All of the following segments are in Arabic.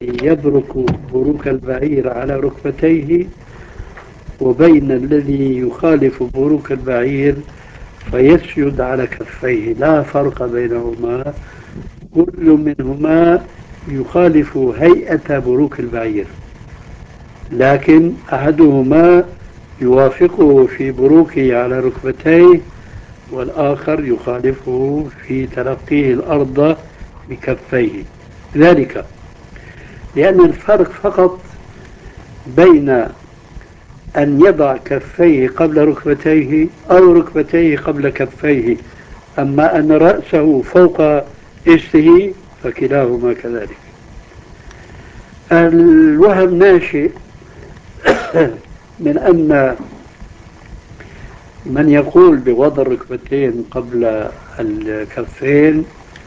يبرك بروك البعير على ركبتيه، وبين الذي يخالف بروك البعير فيسجد على كفيه، لا فرق بينهما، كل منهما يخالف هيئة بروك البعير، لكن أحدهما يوافقه في بروكه على ركبتيه، والآخر يخالفه في تلقيه الأرض بكفيه. ذلك لأن الفرق فقط بين أن يضع كفيه قبل ركبتيه أو ركبتيه قبل كفيه، أما أن رأسه فوق إجته فكلاهما كذلك. الوهم ناشئ من أن من يقول بوضع الركبتين قبل الكفين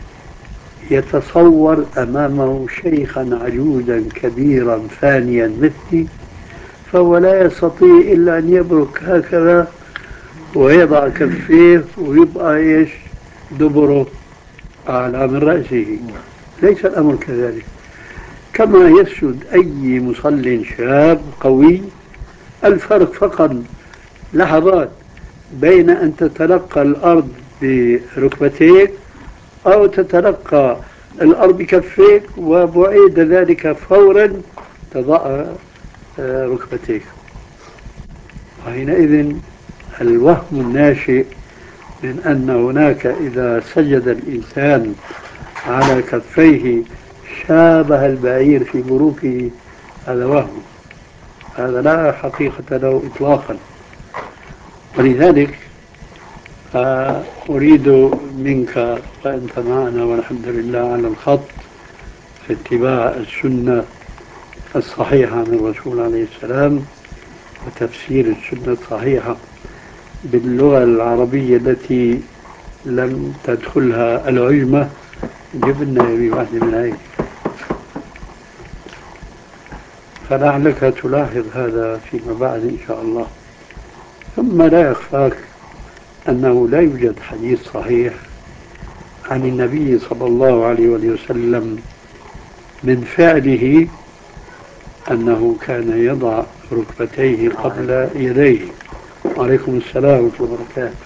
يتصور أمامه شيخا عجوزا كبيرا فانيا مثلي، فهو لا يستطيع إلا أن يبرك هكذا ويضع كفيه ويبقى إيش دبره أعلى من رأسه. ليس الأمر كذلك. كما يسجد أي مصل شاب قوي، الفرق فقط لحظات بين أن تتلقى الأرض بركبتيك أو تتلقى الأرض بكفيك، وبعيد ذلك فورا تضع ركبتيك. وحينئذ الوهم الناشئ من أن هناك إذا سجد الإنسان على كفيه شابه البعير في بروكه، هذا وهم، هذا لا حقيقة له إطلاقا. ولذلك أريد منك، وأنت معنا والحمد لله على الخط في اتباع السنة الصحيحة من الرسول عليه السلام وتفسير السنة الصحيحة باللغة العربية التي لم تدخلها العجمة، جبنا بواحدة من هذه، فلعلك تلاحظ هذا فيما بعد إن شاء الله. ثم لا يخفاك أنه لا يوجد حديث صحيح عن النبي صلى الله عليه وسلم من فعله أنه كان يضع ركبتيه قبل يديه. وعليكم السلام ورحمة الله وبركاته.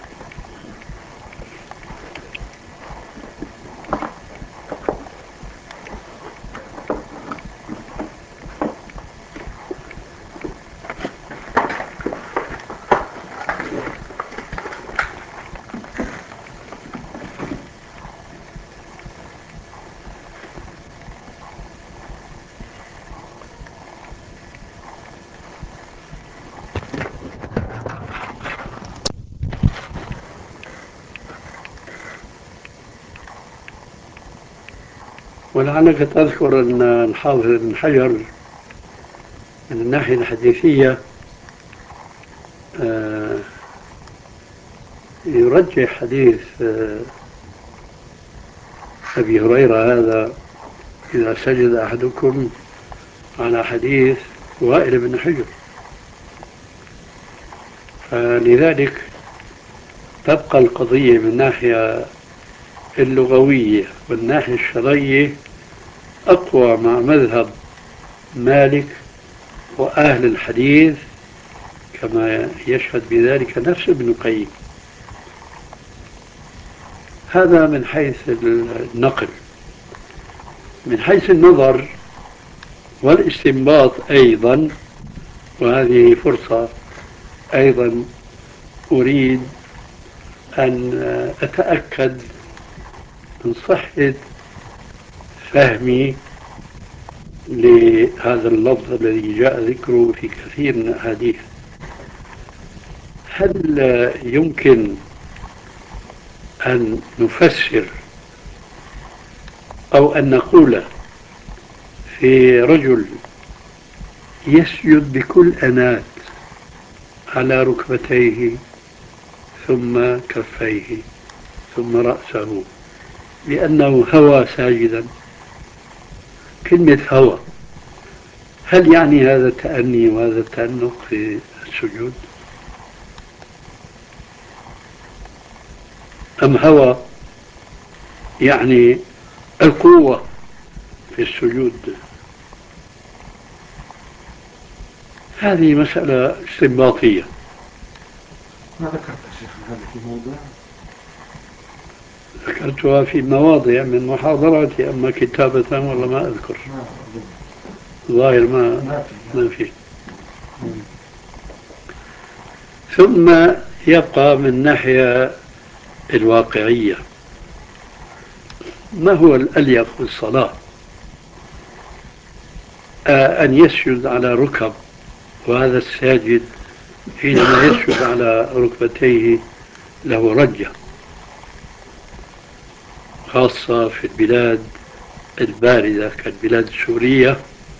ولعلك تذكر أن الحافظ بن حجر من الناحية الحديثية يرجح حديث أبي هريرة هذا إذا سجد أحدكم على حديث وائل بن حجر، فلذلك تبقى القضية من الناحية اللغوية والناحية الشرعية أقوى مع مذهب مالك وأهل الحديث، كما يشهد بذلك نفس ابن القيم. هذا من حيث النقل. من حيث النظر والاستنباط أيضا، وهذه فرصة أيضا أريد أن أتأكد من صحة فهمي لهذا اللفظ الذي جاء ذكره في كثير من الأحاديث. هل يمكن أن نفسر أو أن نقول في رجل يسجد بكل أنات على ركبتيه ثم كفيه ثم رأسه لأنه هوى ساجدا؟ كلمة هوى، هل يعني هذا التأني وهذا التأنق في السجود، أم هوى يعني القوة في السجود؟ هذه مسألة استنباطية. ما ذكرت يا شيخ هذا في موضوع. ذكرتها في مواضع من محاضراتي، أما كتابة والله ما أذكر. ما أظن. ظاهر ما في. ما في. ثم يبقى من ناحية الواقعية، ما هو الأليق بالصلاة؟ أن يسجد على ركب، وهذا الساجد حينما يسجد على ركبتيه له رجة، خاصة في البلاد الباردة كالبلاد السورية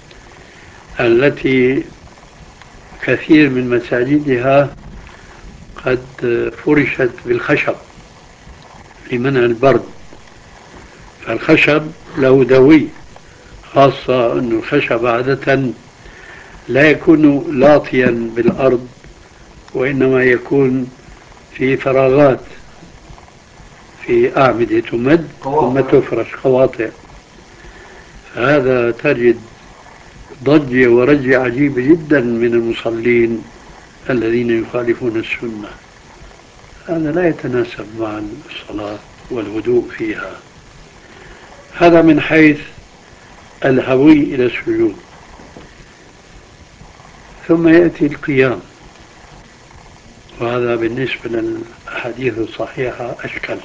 التي كثير من مساجدها قد فرشت بالخشب لمنع البرد، فالخشب له دوي، خاصة أن الخشب عادة لا يكون لاطيا بالأرض، وإنما يكون في فراغات، في أعمدة تمد ثم تفرش قواطع. فهذا تجد ضجة ورجة عجيبة جدا من المصلين الذين يخالفون السنة. هذا لا يتناسب مع الصلاة والهدوء فيها. هذا من حيث الهوي إلى السجود. ثم يأتي القيام، وهذا بالنسبة للأحاديث الصحيحة أشكل،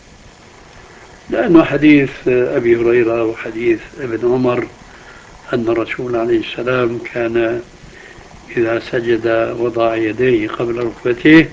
لأنه حديث أبي هريرة وحديث ابن عمر أن الرسول عليه السلام كان إذا سجد وضع يديه قبل ركبتيه.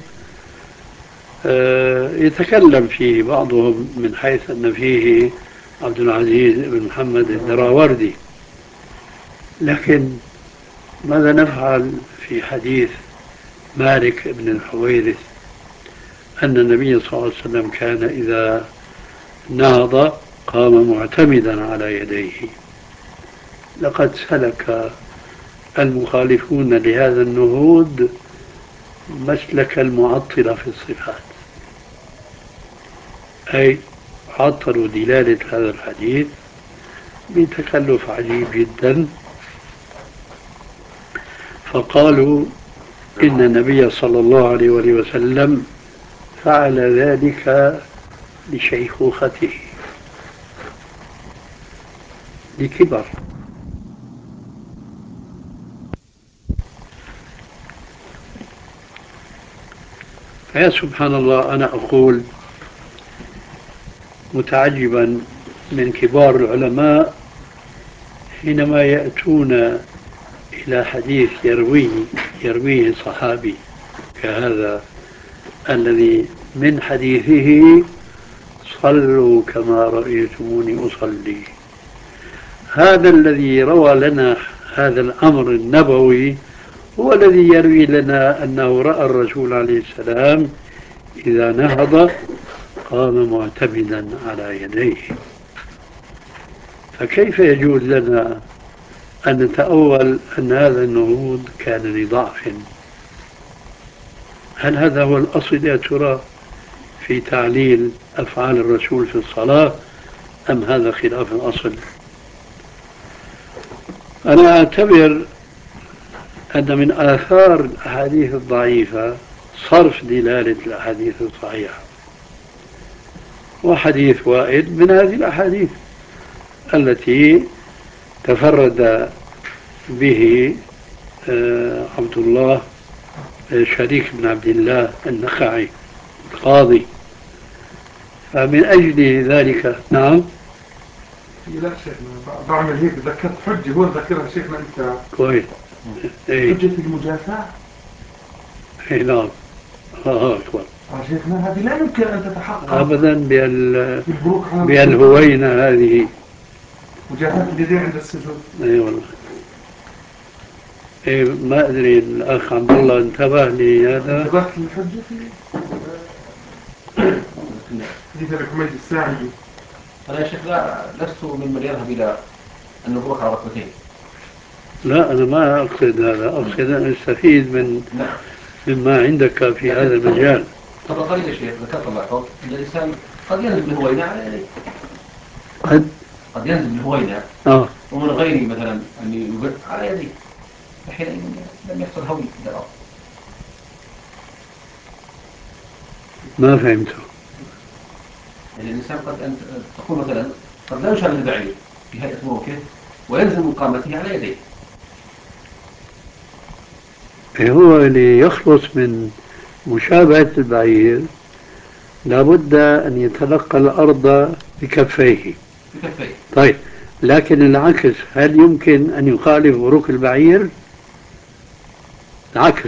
يتكلم فيه بعضهم من حيث أن فيه عبد العزيز بن محمد الدراوردي، لكن ماذا نفعل في حديث مالك بن الحويرث أن النبي صلى الله عليه وسلم كان إذا نهض قام معتمدا على يديه؟ لقد سلك المخالفون لهذا النهوض مسلك المعطلة في الصفات، أي عطلوا دلالة هذا الحديث بتكلف عجيب جدا، فقالوا إن النبي صلى الله عليه وسلم فعل ذلك لشيخوخته، لكبر. فيا سبحان الله، أنا أقول متعجبا من كبار العلماء حينما يأتون إلى حديث يرويه صحابي كهذا الذي من حديثه صلوا كما رأيتموني أصلي. هذا الذي روى لنا هذا الأمر النبوي هو الذي يروي لنا أنه رأى الرسول عليه السلام إذا نهض قام معتمدا على يديه. فكيف يجوز لنا أن نتأول أن هذا النهوض كان لضعف؟ هل هذا هو الأصل يا ترى في تعليل أفعال الرسول في الصلاة، أم هذا خلاف الأصل؟ أنا أعتبر أن من آثار الأحاديث الضعيفة صرف دلالة الأحاديث الصحيحة، وحديث وائل من هذه الأحاديث التي تفرد به عبد الله شريك بن عبد الله النخعي القاضي، فمن أجل ذلك. نعم. لا شيخنا بعمل هيك، ذكرت حجة هو ذكرها شيخنا أنت. كويس. حجة المجافاة. اي نعم. أكبر. شيخنا هذه لا يمكن أن تتحقق أبدا بالبروك على بهالهوينة هذه. مجافاة اليدين عند السجود. اي والله. إيه، ما أدري الأخ عبد الله انتبه لهذا. انتبهت للحجة في حديث أبي حميد الساعدي. أنا يا شيخ لست ممن يذهب إلى النبوة على ركبتين. لا، أنا ما أقصد هذا، أقصد أن أستفيد مما عندك في هذا المجال. طبعا قليل يا شيخ، ذكرت الله يحفظك أن الإنسان قد ينزل بالهوينة على يديه. قد ينزل بالهوينة ومن غير مثلا أن يبت على يديه. فحينئذ لم يحصل هوي إلى الأرض. ما فهمته. يعني الإنسان قد أن تقول مثلا قد لا يشاهد البعير في هيئة مروكه ويلزم من قامته على يديه. هو اللي يخلص من مشابهة البعير لابد أن يتلقى الأرض بكفيه. بكفيه. طيب، لكن العكس، هل يمكن أن يخالف بروك البعير؟ العكس.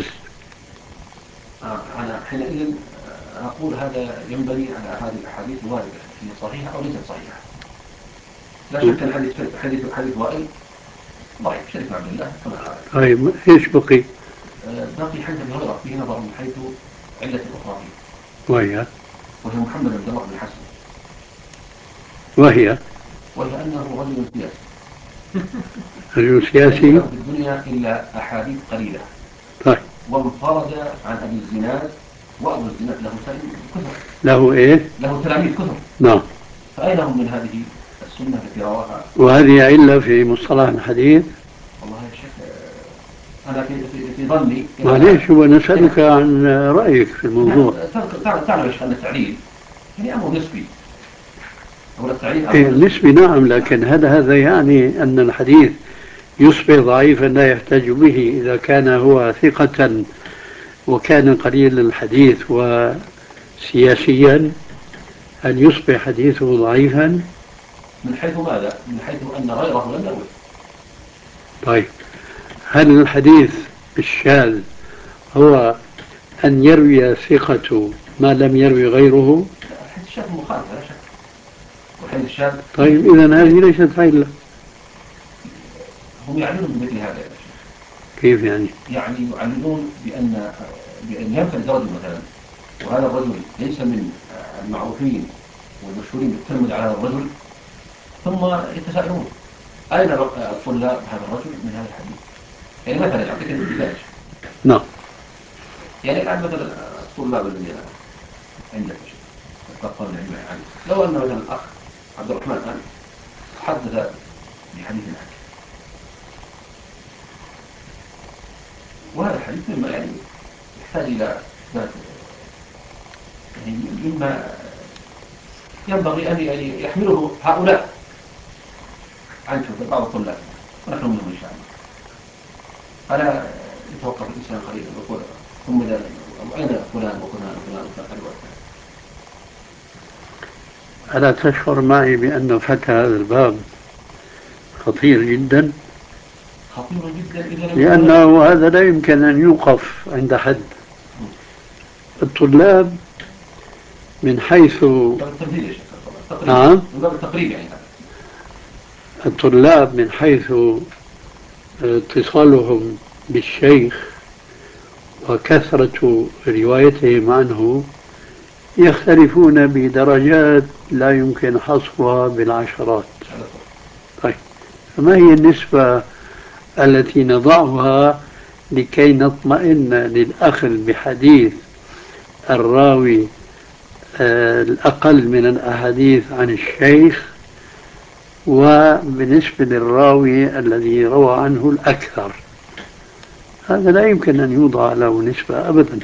أنا حينئذ أقول هذا ينبني على هذه الأحاديث الواردة، هي صحيحة أو ليست صحيحة. لا شك أن حديث وائل ضعيف، شريك عبد الله كما قال. طيب، إيش بقي؟ باقي حديث أبي هريرة فيه نظر من حيث علة أخرى فيه، وهي محمد بن الله بن حسن، وهي أنه رجل سياسي. رجل ليس سياسي. له في الدنيا إلا أحاديث قليلة. طيب، وانفرد عن أبي الزناد، وأبو الزناد له تلاميذ كثر. له إيه؟ له تلاميذ كثر. نعم. فأين هم من هذه السنة التي رواها؟ وهذه علة في مصطلح الحديث. والله يا شيخ، أنا في ظني معليش، هو نسألك عن رأيك في الموضوع. تعلم أن التعليل يعني أمر نسبي، أو التعليل إيه، أمر نسبي. نسبي، نعم، لكن هذا يعني أن الحديث يصبح ضعيفا لا يحتج به إذا كان هو ثقة وكان قليل الحديث وسياسيا. هل يصبح حديثه ضعيفا؟ من حيث ماذا؟ من حيث أن غيره لم يروي. طيب، هل الحديث الشاذ هو أن يروي ثقة ما لم يروي غيره؟ لا، الحديث الشاذ مخالفة لا شك، والحديث الشاذ طيب، إذا هذه ليست علة. هم يعللون بمثل هذا يا شيخ. كيف يعني؟ يعني يعللون بأن ينفرد رجل مثلا، وهذا الرجل ليس من المعروفين والمشهورين بالتلمذ على هذا الرجل، ثم يتساءلون أين الطلاب هذا الرجل من هذا الحديث؟ يعني مثلا أعطيك مثال، نعم. يعني الآن مثلا الطلاب الذين عندك يتلقون العلم يعني، لو أن مثلا الأخ عبد الرحمن الآن حدث بحديث عنك، وهذا الحديث مما يعني يحتاج إلى ذات، يعني مما ينبغي أن يحمله هؤلاء عنك بعض الطلاب، ونحن منهم إن شاء الله. فلا يتوقف الإنسان قليلا ويقول ثم إذا أين فلان وفلان وفلان وفلان وفلان. ألا تشعر معي بأن فتح هذا الباب خطير جدا؟ خطير جدا إذا لم لأنه هذا لا يمكن أن يوقف عند حد. الطلاب من حيث التمثيل يا شيخ، التقريب. نعم، من باب التقريب يعني هذا. الطلاب من حيث اتصالهم بالشيخ وكثرة روايتهم عنه يختلفون بدرجات لا يمكن حصرها بالعشرات. طيب، فما هي النسبة التي نضعها لكي نطمئن للأخذ بحديث الراوي الأقل من الأحاديث عن الشيخ، وبالنسبة للراوي الذي روى عنه الأكثر؟ هذا لا يمكن أن يوضع له نسبة أبدا.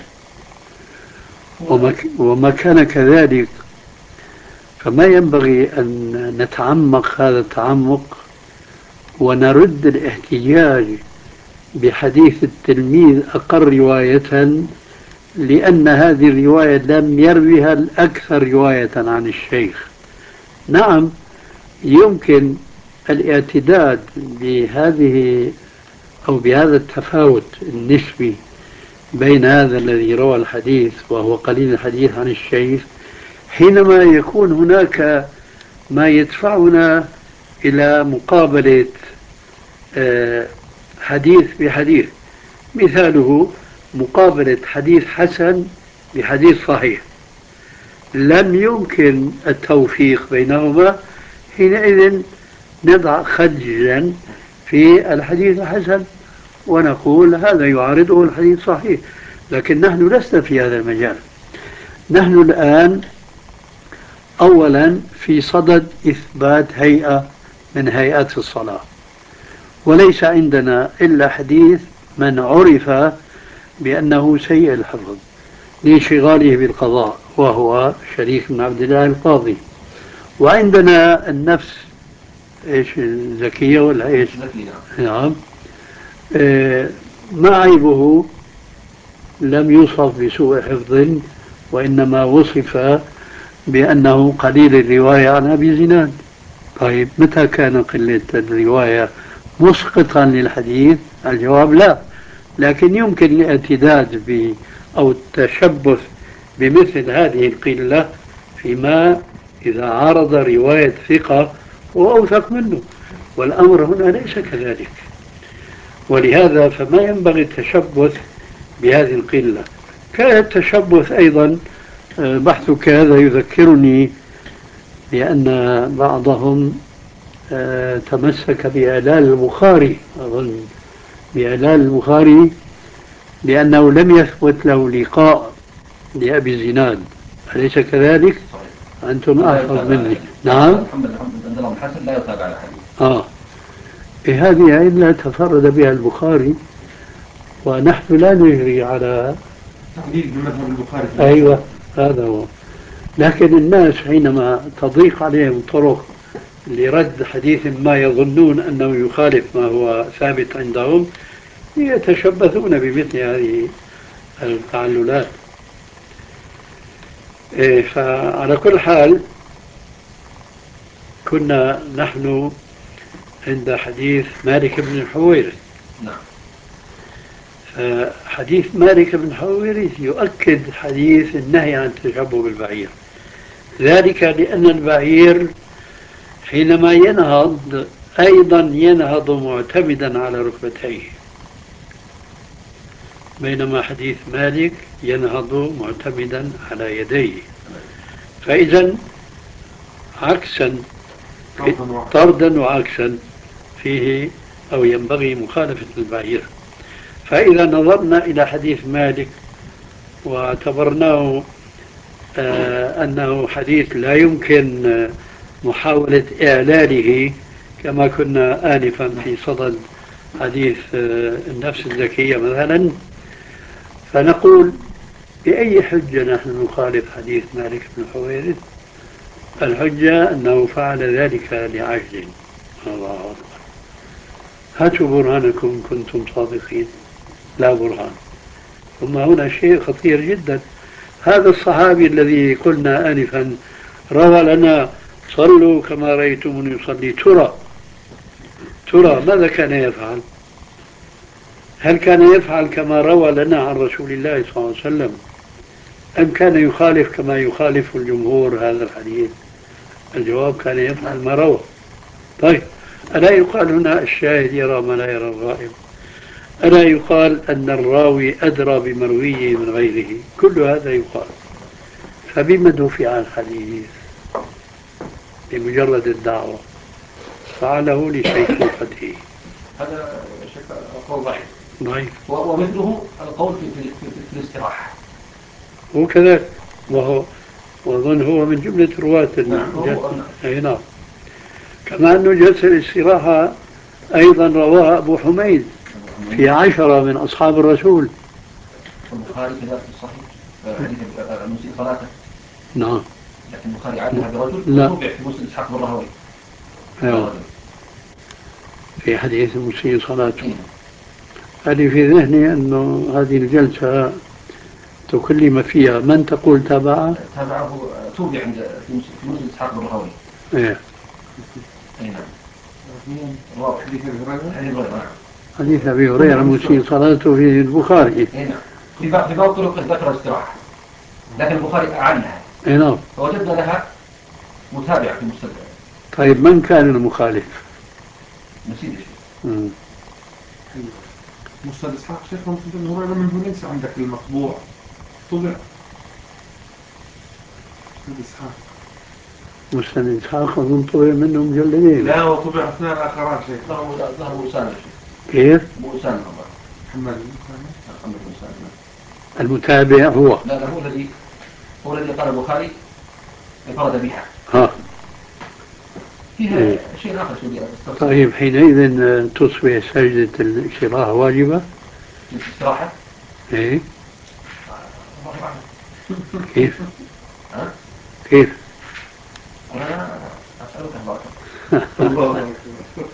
وما كان كذلك فما ينبغي أن نتعمق هذا التعمق ونرد الاحتجاج بحديث التلميذ أقل رواية، لأن هذه الرواية لم يروها الأكثر رواية عن الشيخ. نعم، يمكن الاعتداد بهذه أو بهذا التفاوت النسبي بين هذا الذي روى الحديث وهو قليل الحديث عن الشيخ، حينما يكون هناك ما يدفعنا إلى مقابلة حديث بحديث. مثاله مقابلة حديث حسن بحديث صحيح، لم يمكن التوفيق بينهما، حينئذ نضع خدجا في الحديث الحسن ونقول هذا يعارضه الحديث الصحيح. لكن نحن لسنا في هذا المجال. نحن الآن أولا في صدد إثبات هيئة من هيئات الصلاة، وليس عندنا إلا حديث من عرف بأنه سيء الحفظ لانشغاله بالقضاء، وهو شريك بن عبد الله القاضي. وعندنا النفس ايش، زكية ولا ايش؟ زكي نعم. ما عيبه؟ لم يوصف بسوء حفظ، وإنما وصف بأنه قليل الرواية عن أبي زناد. طيب متى كان قلة الرواية مسقطا للحديث؟ الجواب لا، لكن يمكن الاعتداد أو التشبث بمثل هذه القلة فيما إذا عارض رواية ثقة هو أوثق منه، والأمر هنا ليس كذلك. ولهذا فما ينبغي التشبث بهذه القلة. كان التشبث أيضا، بحثك هذا يذكرني بأن بعضهم تمسك بإعلال البخاري، أظن بإعلال البخاري لأنه لم يثبت له لقاء لأبي الزناد، أليس كذلك؟ أنتم أحفظ مني. نعم. محمد بن حسن لا يتابع الحديث. هذه إلا تفرد بها البخاري، ونحن لا نجري على تقليد بمذهب البخاري. أيوة، هذا هو. لكن الناس حينما تضيق عليهم طرق لرد حديث ما يظنون أنه يخالف ما هو ثابت عندهم، يتشبثون بمثل هذه التعللات. فعلى كل حال كنا نحن عند حديث مالك بن الحويرث. نعم. حديث مالك بن الحويرث يؤكد حديث النهي عن التشبه بالبعير، ذلك لأن البعير حينما ينهض أيضا ينهض معتمدا على ركبتيه، بينما حديث مالك ينهض معتمدا على يديه. فإذا عكسا، طردا وعكسا فيه، أو ينبغي مخالفة البعير. فإذا نظرنا إلى حديث مالك واعتبرناه أنه حديث لا يمكن محاولة إعلاله، كما كنا آنفا في صدد حديث النفس الزكية مثلا، فنقول بأي حجة نحن نخالف حديث مالك بن حويرث؟ الحجة أنه فعل ذلك لعجل. الله أكبر. هاتوا برهانكم إن كنتم صادقين. لا برهان. ثم هنا شيء خطير جدا. هذا الصحابي الذي قلنا آنفا روى لنا صلوا كما رأيتموني يصلي، ترى ماذا كان يفعل؟ هل كان يفعل كما روى لنا عن رسول الله صلى الله عليه وسلم، أم كان يخالف كما يخالف الجمهور هذا الحديث؟ الجواب كان يفعل ما روى. طيب، ألا يقال هنا الشاهد يرى ما لا يرى الغائب؟ ألا يقال أن الراوي أدرى بمرويه من غيره؟ كل هذا يقال. فبما دفع الحديث؟ بمجرد الدعوة، فعله لشيخوخته. هذا قول ضعيف. ضعيف. ومثله القول في الاستراحة. هو كذلك، وهو وأظن هو من جملة رواة أي نعم. كما أنه جلسة الاستراحة أيضا رواها أبو حميد في 10 من أصحاب الرسول. البخاري كذلك في الصحيح حديث المسيء صلاته. نعم. لكن البخاري علها برجل وتوبع في مسلم إسحاق بن راهويه. في حديث المسيء صلاته. هذه في ذهني أنه هذه الجلسة تكلم فيها من تقول تابعه؟ تابعه توبع عند في مسلم إسحاق بن راهويه. إيه. أي نعم. حديث أبي هريرة مسيء صلاته في البخاري. أي نعم. في بعض طرق ذكر الاستراحة، لكن البخاري أعلنها. أي نعم. فوجدنا لها متابع في المستدرك. طيب من كان المخالف؟ نسيت شيء. مسند إسحاق شيخ مسند هو من ليس عندك المطبوع طبع مسند إسحاق. مسند إسحاق أظن طبع منه مجلدين. لا هو طبع اثنين آخران شيخ. ظهر موسان. كيف؟ موسان. محمد موسان. المتابع هو. لا هو الذي قال البخاري انفرد بها. فيها شيء آخر. طيب حينئذ تصبح سجدة الاستراحة واجبة؟ الاستراحة؟ إيه؟ الله أعلم. كيف؟ ها؟ كيف؟ أنا أسألك الله. الله أكبر.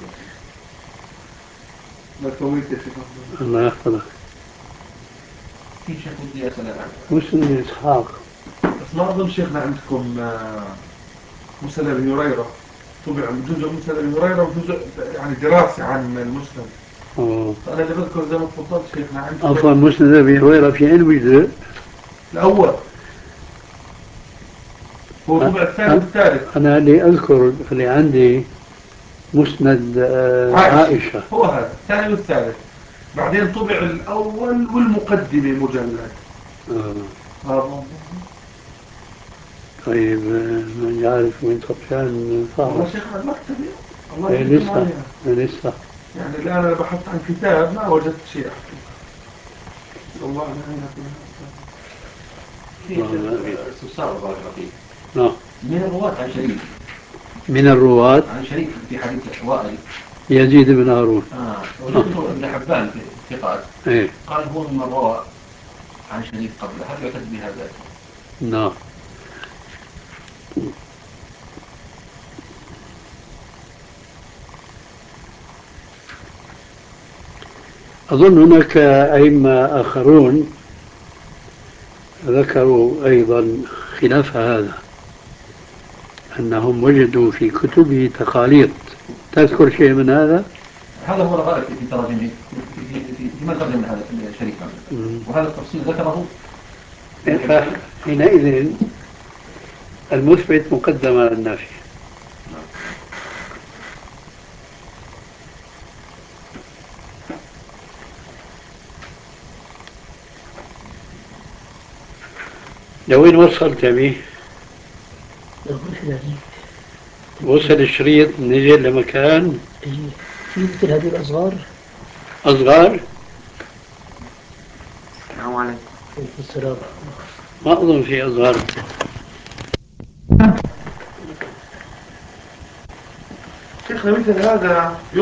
ما سويت يا شيخ عبد الله؟ الله يحفظك. في شيء ودي أسأل عنه. مسلم إسحاق. بس ما أظن شيخنا عندكم مسند أبي هريرة طبع جزء مسند أبي هريرة وجزء يعني دراسي عن المسند. أوه. فأنا اللي بذكر زي ما تفضلت شيخنا عندكم عفوا، مسند أبي هريرة في أي جزء؟ الأول هو طبع الثاني والثالث. أنا اللي أذكر اللي عندي مسند عائشة. هو هذا الثاني والثالث. بعدين طبع الأول والمقدمة مجلد. آه. طيب من يعرف وين طبشان والله صعب. شيخنا المكتبة الله إيه يهديكم لسه عليها. لسه. يعني الآن أنا بحثت عن كتاب ما وجدت شيء حقيقة. والله أنا عينك في استفسار بارك الله فيك. نعم. من الرواة عن شريك. من الرواة عن شريك في حديث وائل. يزيد بن هارون. وجدت ابن حبان في الثقات. إيه. قال هو ممن روى عن شريك قبله. هل يعتد بهذا؟ نعم. أظن هناك أئمة آخرون ذكروا أيضا خلاف هذا، أنهم وجدوا في كتبه تخاليط. تذكر شيء من هذا؟ هذا هو الغالب في تراجمه في ترجم هذا الشريك. وهذا التفصيل ذكره. فحينئذ المثبت مقدم على النافي. لوين وصلت يا بيه؟ وصل الشريط نزل لمكان في مثل هذه الأصغار. أصغر؟ السلام عليكم. وعليكم السلام. ما أظن في أصغر. شيخنا مثل هذا